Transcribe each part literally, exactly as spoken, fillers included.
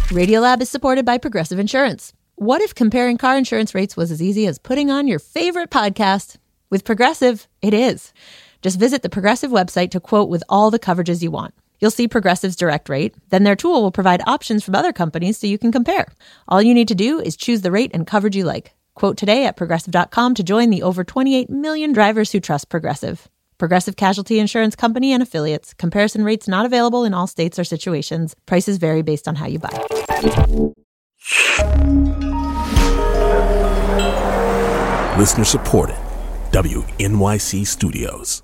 Radiolab is supported by Progressive Insurance. What if comparing car insurance rates was as easy as putting on your favorite podcast? With Progressive, it is. Just visit the Progressive website to quote with all the coverages you want. You'll see Progressive's direct rate. Then their tool will provide options from other companies so you can compare. All you need to do is choose the rate and coverage you like. Quote today at progressive dot com to join the over twenty-eight million drivers who trust Progressive. Progressive Casualty Insurance Company and Affiliates. Comparison rates not available in all states or situations. Prices vary based on how you buy. Listener supported. W N Y C Studios.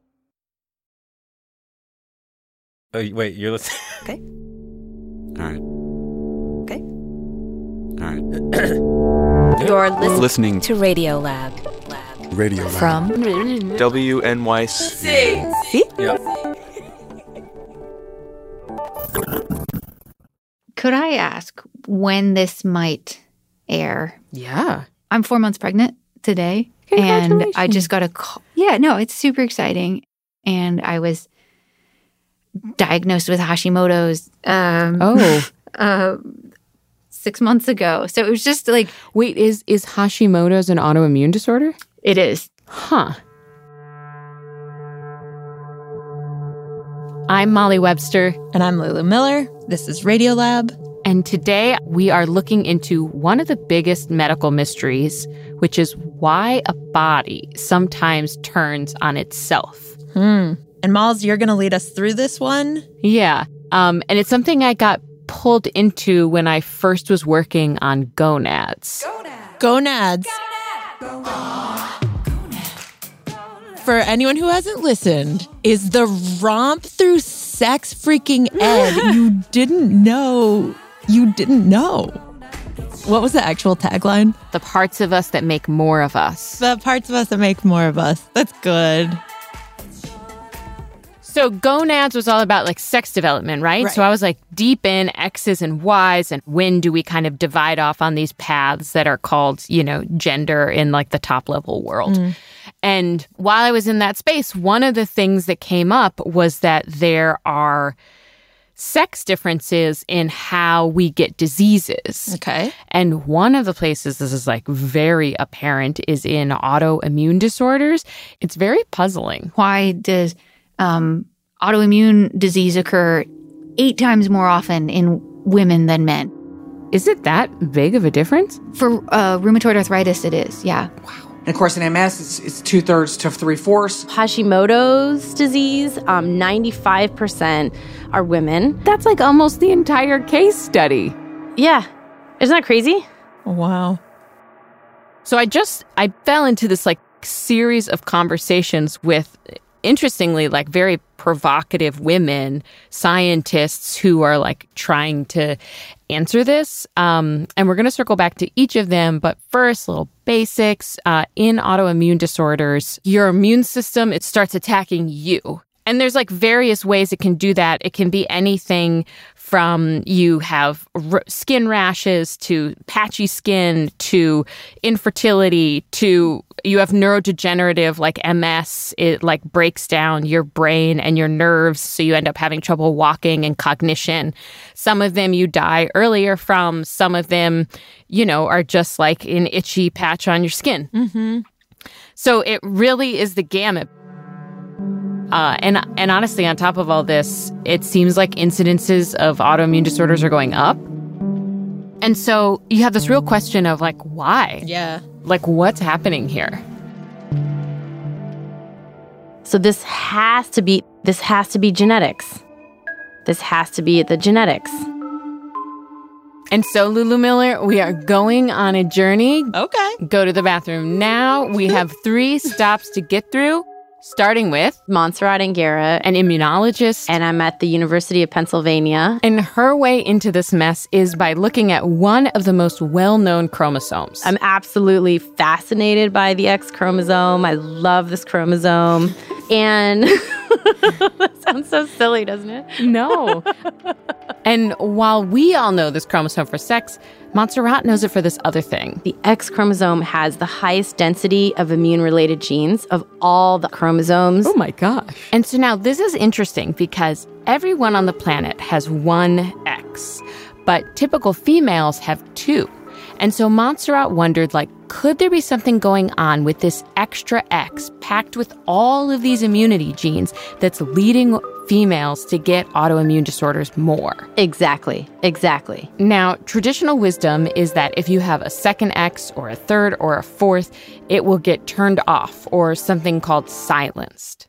Oh, wait, you're listening? Okay. All right. Okay. All right. You're listening, listening to Radiolab. Lab. Radio Lab. From W N Y C. See? Yeah. Could I ask when this might air? Yeah. I'm four months pregnant today. And I just got a call. Yeah, no, it's super exciting. And I was diagnosed with Hashimoto's um, Oh. uh, six months ago. So it was just like... Wait, is, is Hashimoto's an autoimmune disorder? It is. Huh. I'm Molly Webster. And I'm Lulu Miller. This is Radiolab. And today we are looking into one of the biggest medical mysteries, which is why a body sometimes turns on itself. Hmm. And Malls, you're going to lead us through this one? Yeah. Um, and it's something I got pulled into when I first was working on gonads. Gonads. For anyone who hasn't listened, is the romp through sex freaking ed you didn't know you didn't know. What was the actual tagline? The parts of us that make more of us. The parts of us that make more of us. That's good. So gonads was all about like sex development, right? Right. So I was like deep in X's and Y's and when do we kind of divide off on these paths that are called, you know, gender in like the top level world. Mm. And while I was in that space, one of the things that came up was that there are sex differences in how we get diseases. Okay. And one of the places this is like very apparent is in autoimmune disorders. It's very puzzling. Why does um, autoimmune disease occur eight times more often in women than men? Is it that big of a difference? For uh, rheumatoid arthritis, it is, yeah. Wow. And of course, in M S, it's, it's two-thirds to three-fourths. Hashimoto's disease, um, ninety-five percent are women. That's like almost the entire case study. Yeah. Isn't that crazy? Wow. So I just, I fell into this like series of conversations with, interestingly, like very provocative women, scientists who are like trying to answer this. Um, and we're going to circle back to each of them. But first, little basics. Uh, in autoimmune disorders, your immune system, it starts attacking you. And there's like various ways it can do that. It can be anything from you have r- skin rashes to patchy skin to infertility to you have neurodegenerative like M S. It like breaks down your brain and your nerves. So you end up having trouble walking and cognition. Some of them you die earlier from. Some of them, you know, are just like an itchy patch on your skin. Mm-hmm. So it really is the gamut. Uh, and and honestly, on top of all this, it seems like incidences of autoimmune disorders are going up. And so you have this real question of like, why? Yeah. Like, what's happening here? So this has to be, this has to be genetics. This has to be the genetics. And so, Lulu Miller, we are going on a journey. Okay. Go to the bathroom now. We have three stops to get through. Starting with Montserrat Angara, an immunologist. And I'm at the University of Pennsylvania. And her way into this mess is by looking at one of the most well-known chromosomes. I'm absolutely fascinated by the X chromosome. I love this chromosome. And that sounds so silly, doesn't it? No. And while we all know this chromosome for sex, Montserrat knows it for this other thing. The X chromosome has the highest density of immune-related genes of all the chromosomes. Oh my gosh. And so now this is interesting because everyone on the planet has one X. but typical females have two. And so Montserrat wondered, like, could there be something going on with this extra X packed with all of these immunity genes that's leading females to get autoimmune disorders more? Exactly. Exactly. Now, traditional wisdom is that if you have a second X or a third or a fourth, it will get turned off or something called silenced.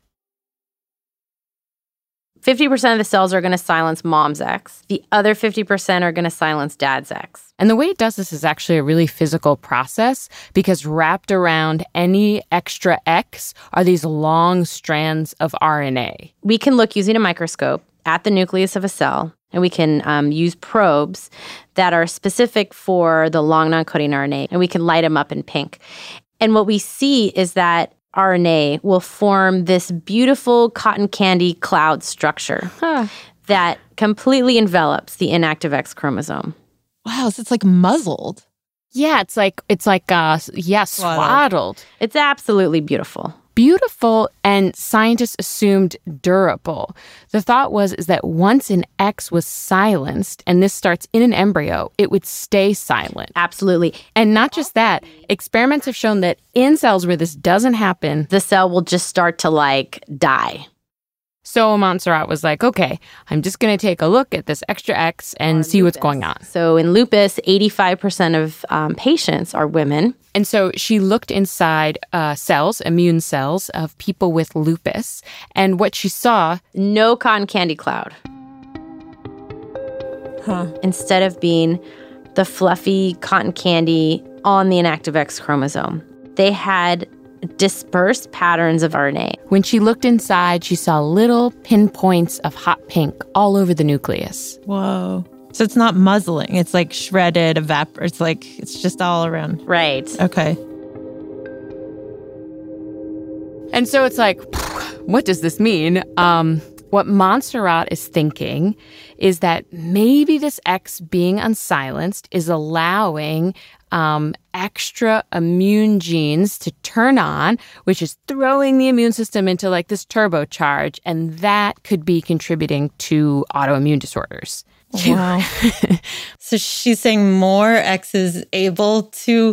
fifty percent of the cells are going to silence mom's X. The other fifty percent are going to silence dad's X. And the way it does this is actually a really physical process because wrapped around any extra X are these long strands of R N A. We can look using a microscope at the nucleus of a cell, and we can um, use probes that are specific for the long non-coding R N A, and we can light them up in pink. And what we see is that R N A will form this beautiful cotton candy cloud structure huh. that completely envelops the inactive X chromosome. Wow, so it's like muzzled. Yeah, it's like, it's like, uh, yeah, swaddled. swaddled. It's absolutely beautiful. Beautiful, and scientists assumed durable. The thought was is that once an X was silenced, and this starts in an embryo, it would stay silent. Absolutely. And not just that, experiments have shown that in cells where this doesn't happen, the cell will just start to, like, die. So Montserrat was like, okay, I'm just going to take a look at this extra X and see what's going on. So in lupus, eighty-five percent of um, patients are women. And so she looked inside uh, cells, immune cells of people with lupus. And what she saw... No cotton candy cloud. Huh. Instead of being the fluffy cotton candy on the inactive X chromosome, they had dispersed patterns of R N A. When she looked inside, she saw little pinpoints of hot pink all over the nucleus. Whoa. So it's not muzzling. It's like shredded, evapor. It's like, it's just all around. Right. Okay. And so it's like, what does this mean? Um, what Montserrat is thinking is that maybe this X being unsilenced is allowing um, extra immune genes to turn on, which is throwing the immune system into like this turbocharge, and that could be contributing to autoimmune disorders. Wow. So she's saying more X is able to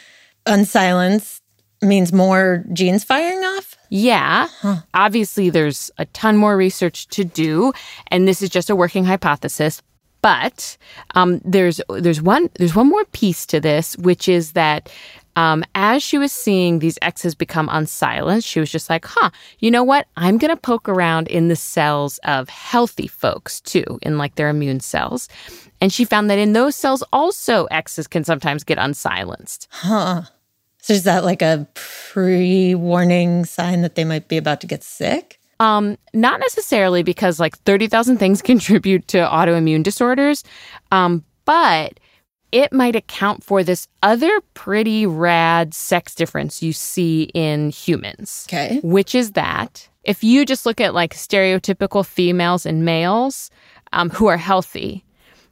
unsilence means more genes firing off? Yeah. Huh. Obviously, there's a ton more research to do, and this is just a working hypothesis. But um, there's there's one there's one more piece to this, which is that um, as she was seeing these X's become unsilenced, she was just like, huh, you know what? I'm going to poke around in the cells of healthy folks, too, in like their immune cells. And she found that in those cells also X's can sometimes get unsilenced. Huh. So is that like a pre-warning sign that they might be about to get sick? Um, not necessarily, because like thirty thousand things contribute to autoimmune disorders, um, but it might account for this other pretty rad sex difference you see in humans. Okay. Which is that if you just look at like stereotypical females and males um, who are healthy,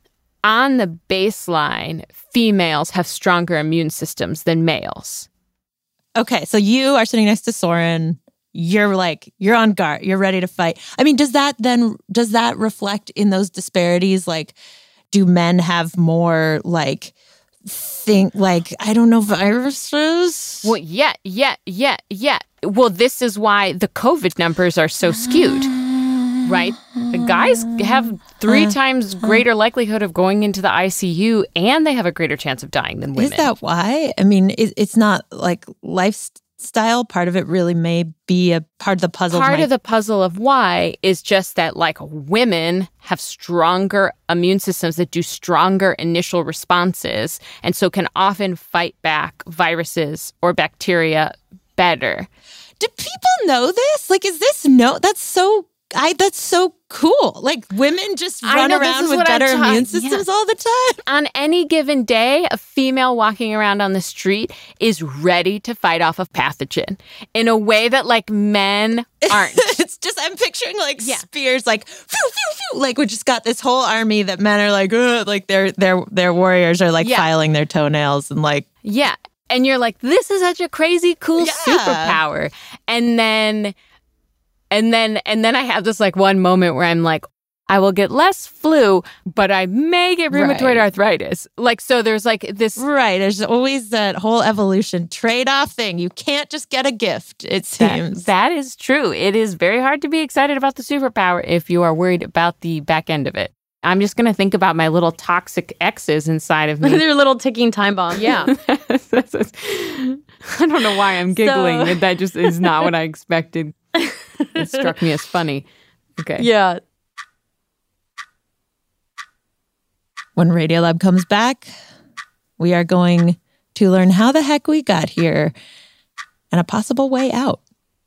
on the baseline, females have stronger immune systems than males. Okay, so you are sitting next to Soren. You're like, you're on guard. You're ready to fight. I mean, does that then, does that reflect in those disparities? Like, do men have more, like, think, like, I don't know, viruses? Well, yeah, yeah, yeah, yeah. Well, this is why the COVID numbers are so skewed, right? The guys have three times greater likelihood of going into the I C U, and they have a greater chance of dying than women. Is that why? I mean, it, it's not like lifestyle. Style part of it really may be a part of the puzzle. Part might- of the puzzle of why is just that like women have stronger immune systems that do stronger initial responses, and so can often fight back viruses or bacteria better. Do people know this? Like, is this no? That's so. I. That's so cool. Like, women just run know, around with better ta- immune systems yeah. all the time. On any given day, a female walking around on the street is ready to fight off a pathogen in a way that, like, men aren't. It's just, I'm picturing, like, yeah. spears, like, phew, phew, phew. Like, we just got this whole army that men are like, ugh, like, their their their warriors are, like, yeah. filing their toenails and, like. Yeah. And you're like, this is such a crazy, cool yeah. superpower. And then... And then and then I have this like one moment where I'm like, I will get less flu, but I may get rheumatoid Right. arthritis. Like, so there's like this. Right. There's always that whole evolution trade-off thing. You can't just get a gift, it seems. That, that is true. It is very hard to be excited about the superpower if you are worried about the back end of it. I'm just going to think about my little toxic exes inside of me. They're little ticking time bombs. Yeah. I don't know why I'm giggling. So- That just is not what I expected. It struck me as funny. Okay. Yeah. When Radiolab comes back, we are going to learn how the heck we got here and a possible way out.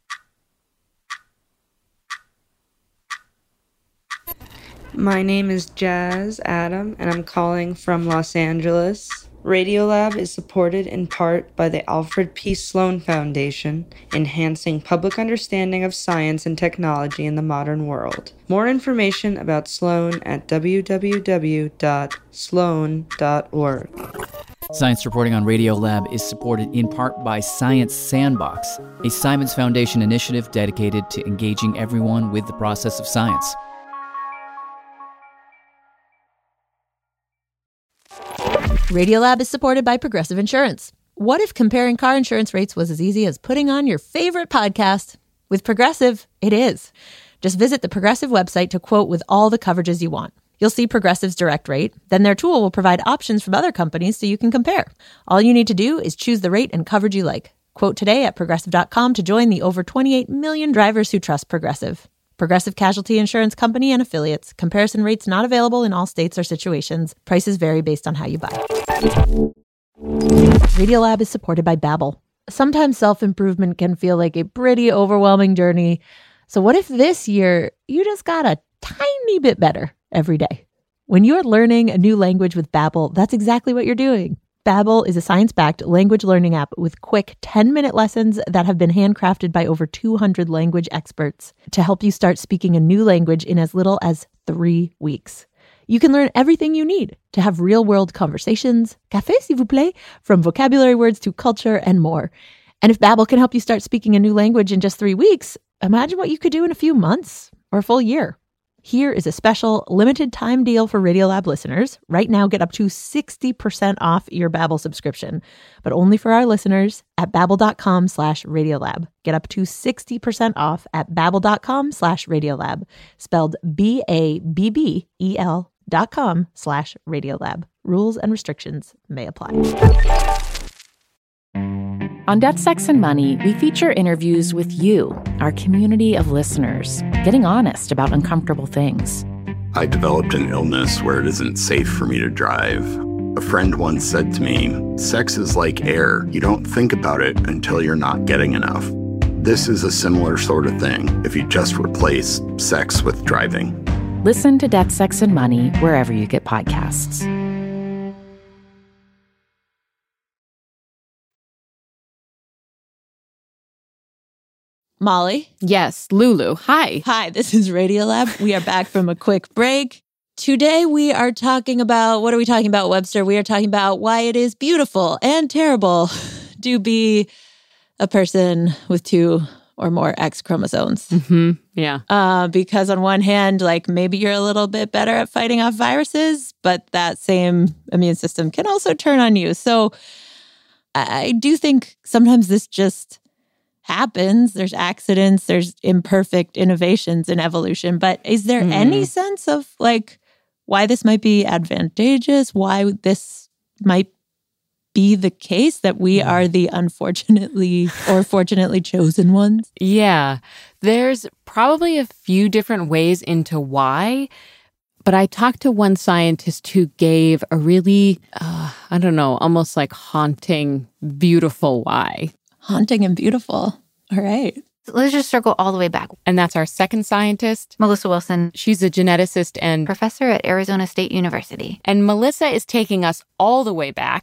My name is Jazz Adam, and I'm calling from Los Angeles. Radiolab is supported in part by the Alfred P. Sloan Foundation, enhancing public understanding of science and technology in the modern world. More information about Sloan at w w w dot sloan dot org. Science reporting on Radiolab is supported in part by Science Sandbox, a Simons Foundation initiative dedicated to engaging everyone with the process of science. Radiolab is supported by Progressive Insurance. What if comparing car insurance rates was as easy as putting on your favorite podcast? With Progressive, it is. Just visit the Progressive website to quote with all the coverages you want. You'll see Progressive's direct rate. Then their tool will provide options from other companies so you can compare. All you need to do is choose the rate and coverage you like. Quote today at progressive dot com to join the over twenty-eight million drivers who trust Progressive. Progressive Casualty Insurance Company and Affiliates. Comparison rates not available in all states or situations. Prices vary based on how you buy. Radiolab is supported by Babbel. Sometimes self-improvement can feel like a pretty overwhelming journey. So what if this year you just got a tiny bit better every day? When you're learning a new language with Babbel, that's exactly what you're doing. Babbel is a science-backed language learning app with quick ten-minute lessons that have been handcrafted by over two hundred language experts to help you start speaking a new language in as little as three weeks. You can learn everything you need to have real-world conversations, café s'il vous plaît, from vocabulary words to culture and more. And if Babbel can help you start speaking a new language in just three weeks, imagine what you could do in a few months or a full year. Here is a special limited time deal for Radiolab listeners. Right now, get up to sixty percent off your Babbel subscription, but only for our listeners at babbel.com slash Radiolab. Get up to sixty percent off at babbel.com slash Radiolab, spelled B A B B E L dot com slash Radiolab. Rules and restrictions may apply. On Death, Sex, and Money, we feature interviews with you, our community of listeners, getting honest about uncomfortable things. I developed an illness where it isn't safe for me to drive. A friend once said to me, sex is like air. You don't think about it until you're not getting enough. This is a similar sort of thing if you just replace sex with driving. Listen to Death, Sex, and Money wherever you get podcasts. Molly? Yes, Lulu. Hi. Hi, this is Radiolab. We are back from a quick break. Today we are talking about, what are we talking about, Webster? We are talking about why it is beautiful and terrible to be a person with two or more X chromosomes. Mm-hmm. Yeah. Uh, because on one hand, like maybe you're a little bit better at fighting off viruses, but that same immune system can also turn on you. So I do think sometimes this just happens. There's accidents, there's imperfect innovations in evolution. But is there mm. any sense of like why this might be advantageous? Why this might be the case that we are the unfortunately or fortunately chosen ones? Yeah, there's probably a few different ways into why. But I talked to one scientist who gave a really, uh, I don't know, almost like haunting, beautiful why. Haunting and beautiful. All right. Let's just circle all the way back. And that's our second scientist, Melissa Wilson. She's a geneticist and professor at Arizona State University. And Melissa is taking us all the way back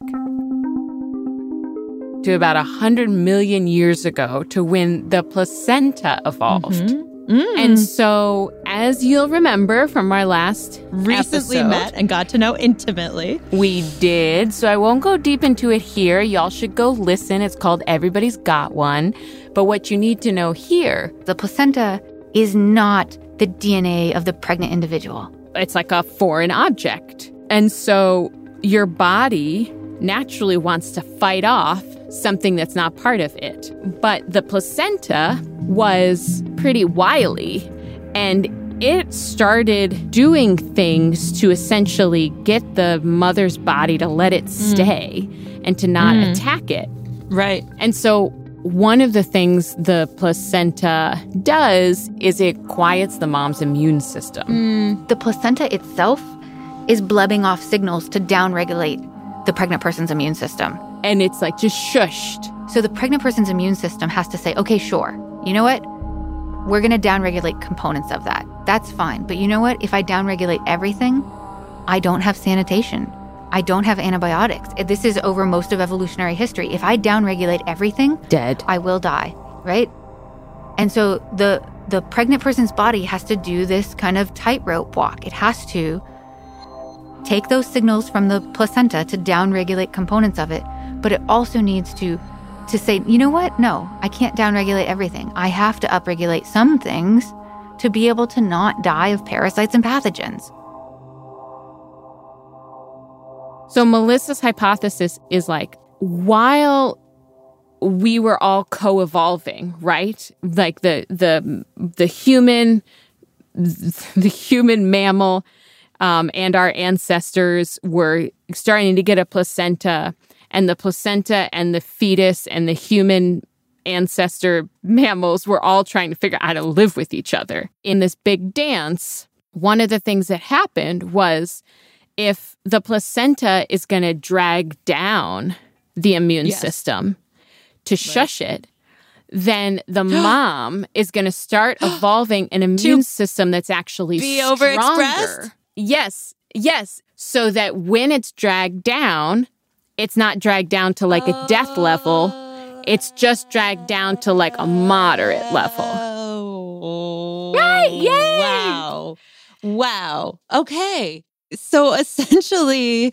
to about one hundred million years ago to when the placenta evolved. Mm-hmm. Mm. And so, as you'll remember from our last recently episode, met and got to know intimately. We did. So I won't go deep into it here. Y'all should go listen. It's called Everybody's Got One. But what you need to know here, the placenta is not the D N A of the pregnant individual. It's like a foreign object. And so your body naturally wants to fight off something that's not part of it. But the placenta was pretty wily, and it started doing things to essentially get the mother's body to let it stay mm. and to not mm. attack it. Right. And so one of the things the placenta does is it quiets the mom's immune system. Mm. The placenta itself is blubbing off signals to downregulate the pregnant person's immune system. And it's like just shushed. So the pregnant person's immune system has to say, okay, sure, you know what? We're going to downregulate components of that. That's fine. But you know what? If I downregulate everything, I don't have sanitation. I don't have antibiotics. This is over most of evolutionary history. If I downregulate everything, dead, I will die, right? And so the the pregnant person's body has to do this kind of tightrope walk. It has to take those signals from the placenta to downregulate components of it, but it also needs to to say, you know what? No, I can't downregulate everything. I have to upregulate some things to be able to not die of parasites and pathogens. So Melissa's hypothesis is like, while we were all co-evolving, right? Like the the the human, the human mammal um, and our ancestors were starting to get a placenta, and the placenta and the fetus and the human ancestor mammals were all trying to figure out how to live with each other. In this big dance, one of the things that happened was if the placenta is going to drag down the immune yes. system to shush right. it, then the mom is going to start evolving an immune system that's actually be stronger. Overexpressed? Yes, yes. So that when it's dragged down, it's not dragged down to like a death level. It's just dragged down to like a moderate level. Oh, right? Yay! Wow. Wow. Okay. So essentially,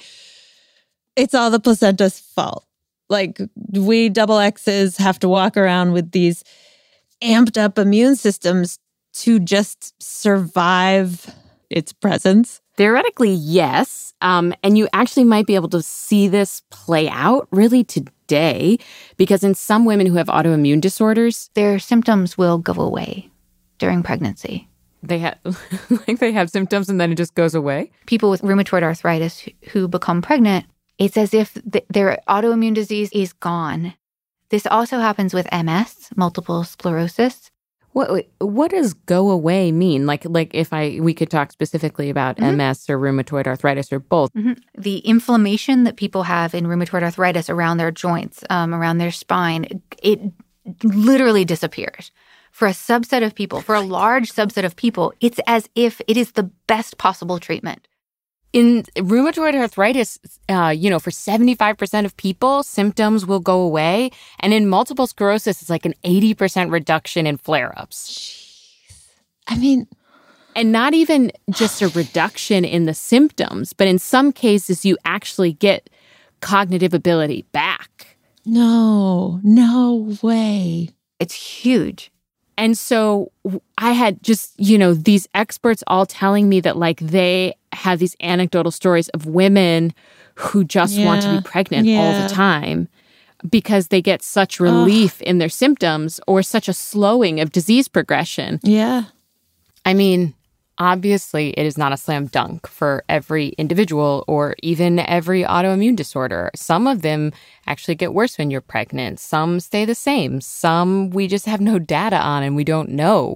it's all the placenta's fault. Like, we double X's have to walk around with these amped up immune systems to just survive its presence. Theoretically, yes. Um, and you actually might be able to see this play out really today, because in some women who have autoimmune disorders, their symptoms will go away during pregnancy. They have, like they have symptoms and then it just goes away? People with rheumatoid arthritis who become pregnant, it's as if th- their autoimmune disease is gone. This also happens with M S, multiple sclerosis. What what does go away mean? Like like if I we could talk specifically about mm-hmm. M S or rheumatoid arthritis or both. Mm-hmm. The inflammation that people have in rheumatoid arthritis around their joints, um, around their spine, it literally disappears. For a subset of people, for a large subset of people, it's as if it is the best possible treatment. In rheumatoid arthritis, uh, you know, for seventy-five percent of people, symptoms will go away. And in multiple sclerosis, it's like an eighty percent reduction in flare-ups. Jeez. I mean... And not even just a reduction in the symptoms, but in some cases, you actually get cognitive ability back. No, no way. It's huge. And so I had just, you know, these experts all telling me that, like, they have these anecdotal stories of women who just yeah. want to be pregnant yeah. all the time because they get such relief Ugh. in their symptoms or such a slowing of disease progression. Yeah. I mean, obviously, it is not a slam dunk for every individual or even every autoimmune disorder. Some of them actually get worse when you're pregnant. Some stay the same. Some we just have no data on and we don't know.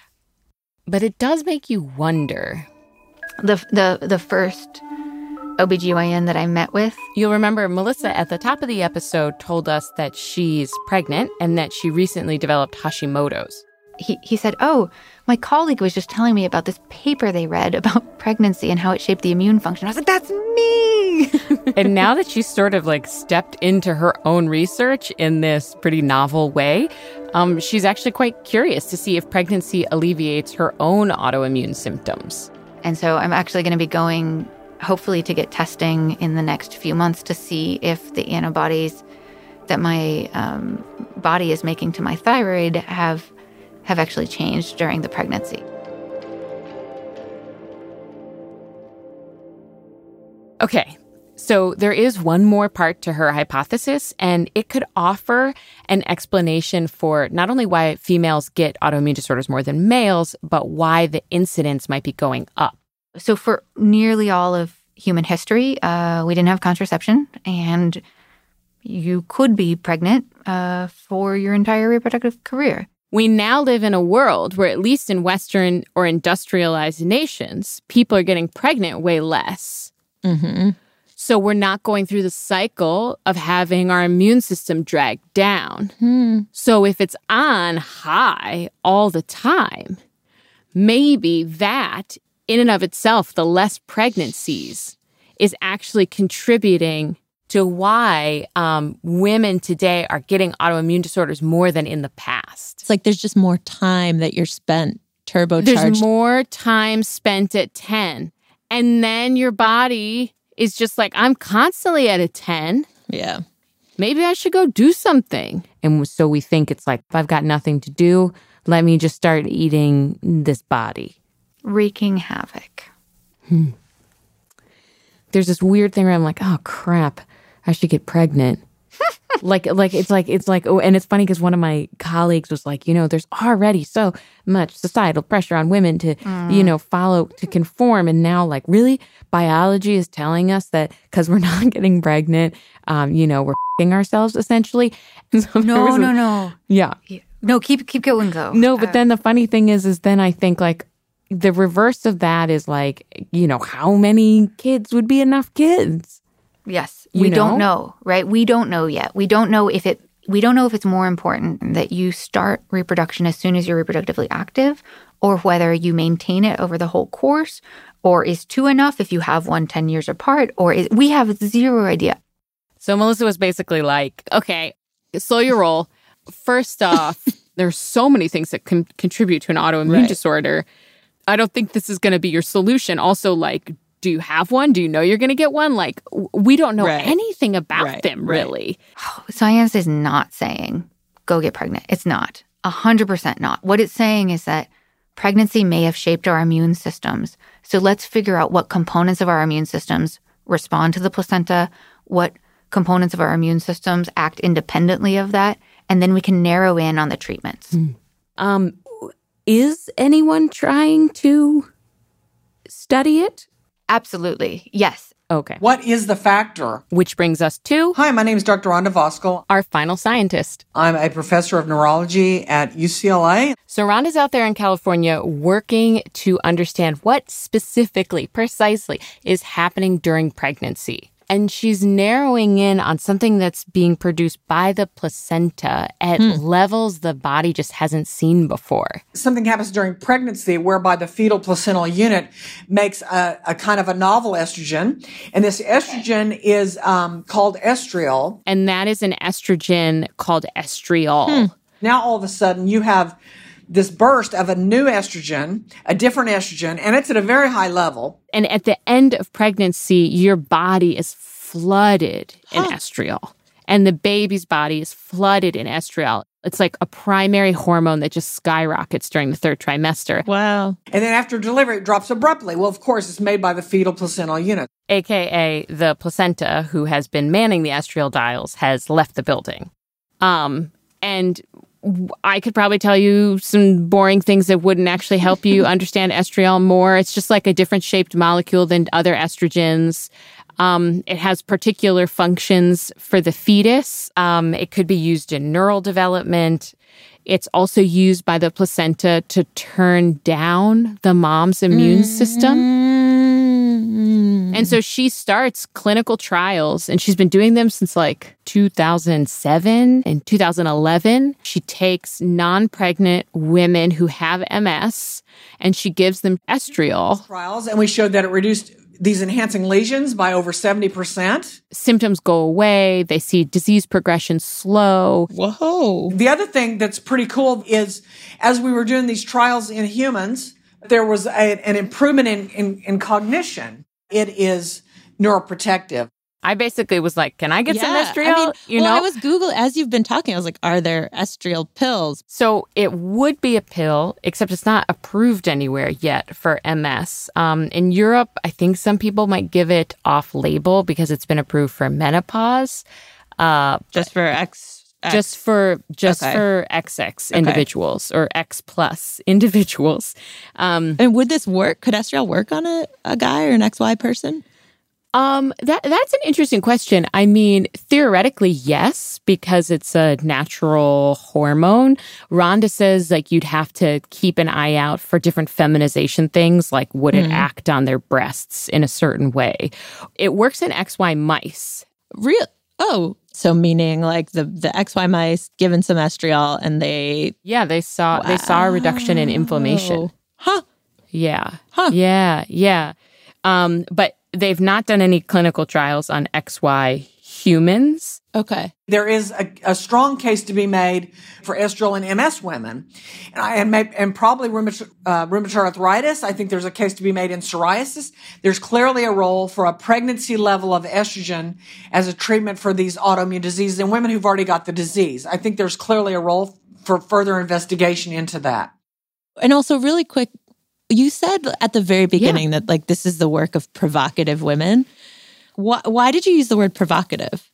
But it does make you wonder. The the the first O B G Y N that I met with. You'll remember Melissa at the top of the episode told us that she's pregnant and that she recently developed Hashimoto's. He he said, oh, my colleague was just telling me about this paper they read about pregnancy and how it shaped the immune function. I was like, that's me! And now that she's sort of like stepped into her own research in this pretty novel way, um, she's actually quite curious to see if pregnancy alleviates her own autoimmune symptoms. And so I'm actually going to be going, hopefully, to get testing in the next few months to see if the antibodies that my um, body is making to my thyroid have... have actually changed during the pregnancy. Okay. So there is one more part to her hypothesis, and it could offer an explanation for not only why females get autoimmune disorders more than males, but why the incidence might be going up. So for nearly all of human history, uh, we didn't have contraception, and you could be pregnant uh, for your entire reproductive career. We now live in a world where, at least in Western or industrialized nations, people are getting pregnant way less. Mm-hmm. So we're not going through the cycle of having our immune system dragged down. Hmm. So if it's on high all the time, maybe that, in and of itself, the less pregnancies, is actually contributing to why um, women today are getting autoimmune disorders more than in the past. It's like there's just more time that you're spent turbocharged. There's more time spent at ten. And then your body is just like, I'm constantly at a ten. Yeah. Maybe I should go do something. And so we think it's like, if I've got nothing to do, let me just start eating this body. Wreaking havoc. Hmm. There's this weird thing where I'm like, oh, crap, I should get pregnant. like, like it's like, it's like, oh, and it's funny because one of my colleagues was like, you know, there's already so much societal pressure on women to, mm. you know, follow, to conform. And now, like, really, biology is telling us that because we're not getting pregnant, um, you know, we're f***ing ourselves, essentially. So no, no, a, no. Yeah. No, keep, keep going, though. No, but uh, then the funny thing is, is then I think, like, the reverse of that is, like, you know, how many kids would be enough kids? Yes. You we know? don't know, right? We don't know yet. We don't know if it we don't know if it's more important that you start reproduction as soon as you're reproductively active, or whether you maintain it over the whole course, or is two enough if you have one ten years apart, or is, we have zero idea. So Melissa was basically like, okay, slow your roll. First off, there's so many things that can contribute to an autoimmune right. disorder. I don't think this is going to be your solution. Also, like, do you have one? Do you know you're going to get one? Like, we don't know right. anything about right. them, really. Right. Science is not saying go get pregnant. It's not. A hundred percent not. What it's saying is that pregnancy may have shaped our immune systems. So let's figure out what components of our immune systems respond to the placenta, what components of our immune systems act independently of that, and then we can narrow in on the treatments. Mm. Um, is anyone trying to study it? Absolutely. Yes. Okay. What is the factor? Which brings us to... Hi, my name is Doctor Rhonda Voskuil. Our final scientist. I'm a professor of neurology at U C L A. So Rhonda's out there in California working to understand what specifically, precisely, is happening during pregnancy. And she's narrowing in on something that's being produced by the placenta at hmm. levels the body just hasn't seen before. Something happens during pregnancy whereby the fetal placental unit makes a, a kind of a novel estrogen. And this estrogen is um, called estriol. And that is an estrogen called estriol. Hmm. Now, all of a sudden, you have this burst of a new estrogen, a different estrogen, and it's at a very high level. And at the end of pregnancy, your body is flooded in huh. estriol. And the baby's body is flooded in estriol. It's like a primary hormone that just skyrockets during the third trimester. Wow. And then after delivery, it drops abruptly. Well, of course, it's made by the fetal placental unit. A K A the placenta, who has been manning the estriol dials, has left the building. Um, and I could probably tell you some boring things that wouldn't actually help you understand estriol more. It's just like a different shaped molecule than other estrogens. Um, it has particular functions for the fetus. Um, it could be used in neural development. It's also used by the placenta to turn down the mom's immune mm-hmm. system. And so she starts clinical trials, and she's been doing them since like two thousand seven and two thousand eleven. She takes non-pregnant women who have M S, and she gives them estriol. Trials, and we showed that it reduced these enhancing lesions by over seventy percent. Symptoms go away. They see disease progression slow. Whoa. The other thing that's pretty cool is, as we were doing these trials in humans, there was a, an improvement in, in, in cognition. It is neuroprotective. I basically was like, can I get yeah, some estriol? I mean, you well, know, I was Google as you've been talking. I was like, are there estriol pills? So it would be a pill, except it's not approved anywhere yet for M S. Um, in Europe, I think some people might give it off label because it's been approved for menopause. Uh, just for X, X. Just for just okay. for X X okay. individuals or X plus individuals. Um, and would this work? Could estriol work on a, a guy or an X Y person? Um, that that's an interesting question. I mean, theoretically, yes, because it's a natural hormone. Rhonda says like you'd have to keep an eye out for different feminization things, like would mm. it act on their breasts in a certain way? It works in X Y mice. Real? Oh, so meaning like the the X Y mice given some estriol and they yeah they saw wow. they saw a reduction in inflammation. Huh? Yeah. Huh? Yeah. Yeah. Um, but they've not done any clinical trials on X Y humans. Okay. There is a, a strong case to be made for estriol in M S women, and, I, and, may, and probably rheumatoid, uh, rheumatoid arthritis. I think there's a case to be made in psoriasis. There's clearly a role for a pregnancy level of estrogen as a treatment for these autoimmune diseases in women who've already got the disease. I think there's clearly a role for further investigation into that. And also, really quick, you said at the very beginning yeah. that like this is the work of provocative women. Why, why did you use the word provocative?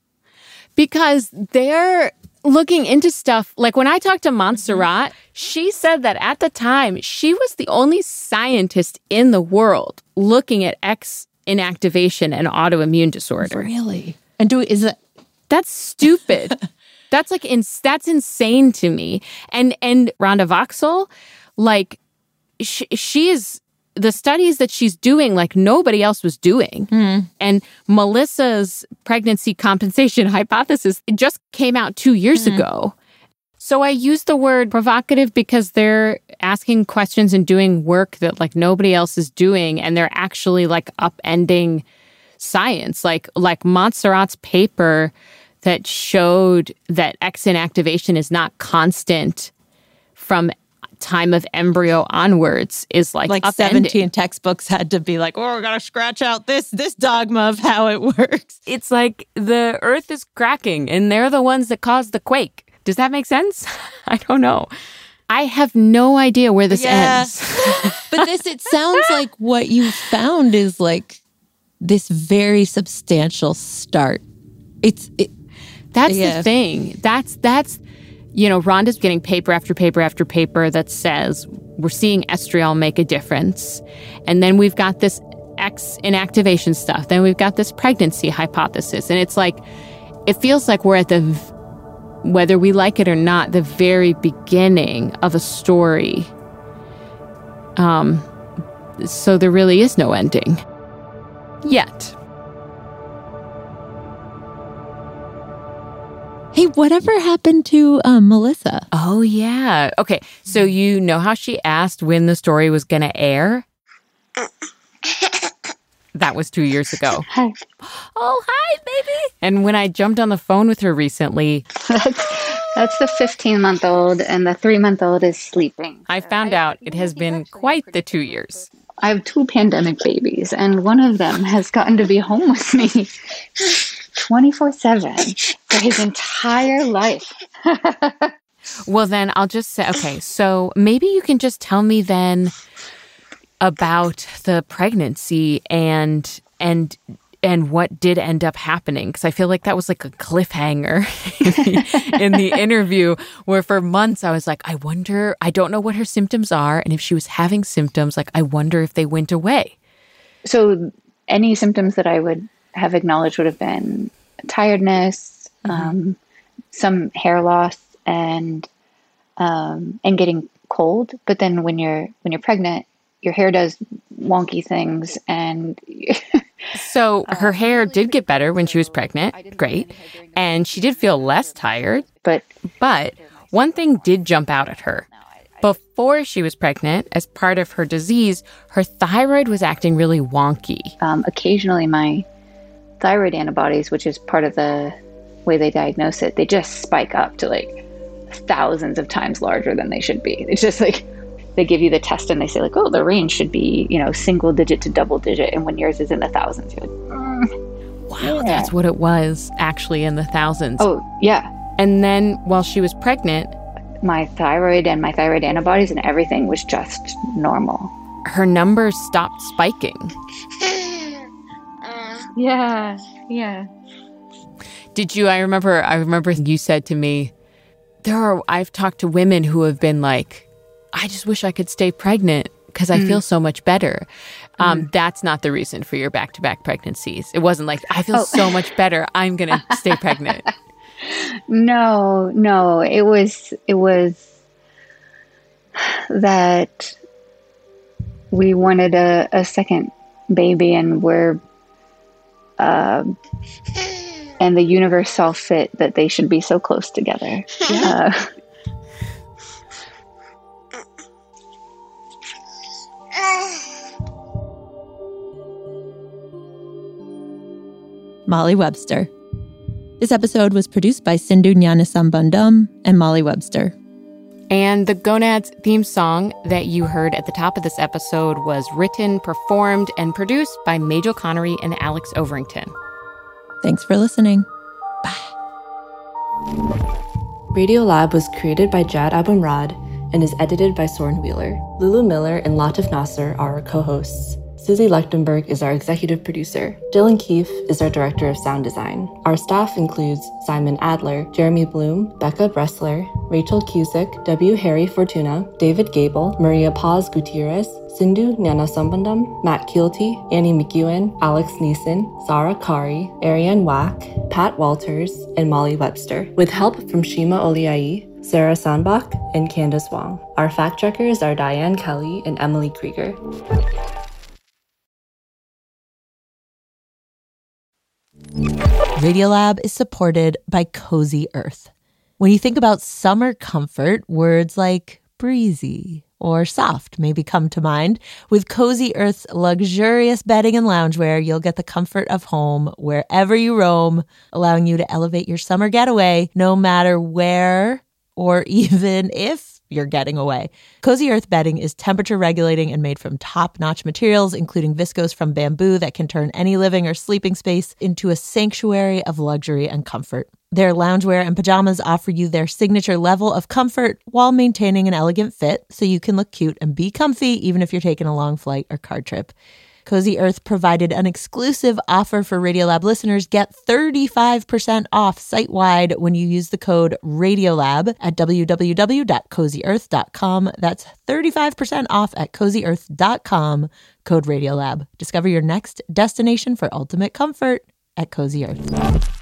Because they're looking into stuff. Like when I talked to Montserrat, mm-hmm. she said that at the time, she was the only scientist in the world looking at X inactivation and autoimmune disorder. Really? And do is it? That's stupid. That's like in, that's insane to me. And and Rhonda Voxel, like. She, she is, the studies that she's doing, like nobody else was doing. Mm. And Melissa's pregnancy compensation hypothesis, it just came out two years mm. ago. So I use the word provocative because they're asking questions and doing work that like nobody else is doing. And they're actually like upending science. Like, like Montserrat's paper that showed that X inactivation is not constant from time of embryo onwards is like like upending. seventeen textbooks had to be like, oh, we gotta scratch out this this dogma of how it works. It's like the earth is cracking and they're the ones that caused the quake. Does that make sense? I don't know. I have no idea where this yeah. ends. But this, it sounds like what you found is like this very substantial start. It's it, that's yeah. the thing. That's that's. You know, Rhonda's getting paper after paper after paper that says we're seeing estriol make a difference. And then we've got this X inactivation stuff. Then we've got this pregnancy hypothesis. And it's like, it feels like we're at the, whether we like it or not, the very beginning of a story. Um, so there really is no ending. Yet. Hey, whatever happened to um, Melissa? Oh, yeah. Okay, so you know how she asked when the story was going to air? That was two years ago. Hi. Oh, hi, baby. And when I jumped on the phone with her recently... That's, that's the fifteen-month-old, and the three-month-old is sleeping. I found out it has been quite the two years. I have two pandemic babies, and one of them has gotten to be home with me twenty-four seven for his entire life. Well, then I'll just say, okay, so maybe you can just tell me then about the pregnancy and and and what did end up happening, because I feel like that was like a cliffhanger in, the, in the interview, where for months I was like, I wonder, I don't know what her symptoms are, and if she was having symptoms, like I wonder if they went away. So any symptoms that I would have acknowledged would have been tiredness, mm-hmm. um, some hair loss, and um, and getting cold. But then when you're when you're pregnant, your hair does wonky things, and so her hair did get better when she was pregnant. Great. And she did feel less tired. But but one thing did jump out at her. Before she was pregnant, as part of her disease, her thyroid was acting really wonky. Um, occasionally my thyroid antibodies, which is part of the way they diagnose it, they just spike up to like thousands of times larger than they should be. It's just like they give you the test and they say like, oh, the range should be, you know, single digit to double digit. And when yours is in the thousands, you're like, mm. Wow. Wow, that's what it was actually in the thousands. Oh, yeah. And then while she was pregnant, my thyroid and my thyroid antibodies and everything was just normal. Her numbers stopped spiking. Yeah, yeah. Did you, I remember, I remember you said to me, there are, I've talked to women who have been like, I just wish I could stay pregnant because I mm. feel so much better. Um, mm. That's not the reason for your back-to-back pregnancies. It wasn't like, I feel oh. so much better, I'm going to stay pregnant. No, no, it was, it was that we wanted a, a second baby and we're, uh, and the universe saw fit that they should be so close together. Uh, Molly Webster. This episode was produced by Sindhu Gnanasambandam and Molly Webster. And the Gonads theme song that you heard at the top of this episode was written, performed, and produced by Majel Connery and Alex Overington. Thanks for listening. Radiolab was created by Jad Abumrad and is edited by Soren Wheeler. Lulu Miller and Latif Nasser are our co-hosts. Susie Lechtenberg is our executive producer. Dylan Keefe is our director of sound design. Our staff includes Simon Adler, Jeremy Bloom, Becca Bressler, Rachel Cusick, W. Harry Fortuna, David Gable, Maria Paz Gutierrez, Sindhu Gnanasambandam, Matt Keelty, Annie McEwen, Alex Neeson, Zara Kari, Ariane Wack, Pat Walters, and Molly Webster, with help from Shima Oliai, Sarah Sandbach, and Candace Wong. Our fact-checkers are Diane Kelly and Emily Krieger. Radiolab is supported by Cozy Earth. When you think about summer comfort, words like breezy or soft maybe come to mind. With Cozy Earth's luxurious bedding and loungewear, you'll get the comfort of home wherever you roam, allowing you to elevate your summer getaway no matter where or even if you're getting away. Cozy Earth bedding is temperature regulating and made from top-notch materials, including viscose from bamboo that can turn any living or sleeping space into a sanctuary of luxury and comfort. Their loungewear and pajamas offer you their signature level of comfort while maintaining an elegant fit, so you can look cute and be comfy even if you're taking a long flight or car trip. Cozy Earth provided an exclusive offer for Radiolab listeners. Get thirty-five percent off site-wide when you use the code RADIOLAB at w w w dot cozy earth dot com. That's thirty-five percent off at cozy earth dot com, code RADIOLAB. Discover your next destination for ultimate comfort at Cozy Earth.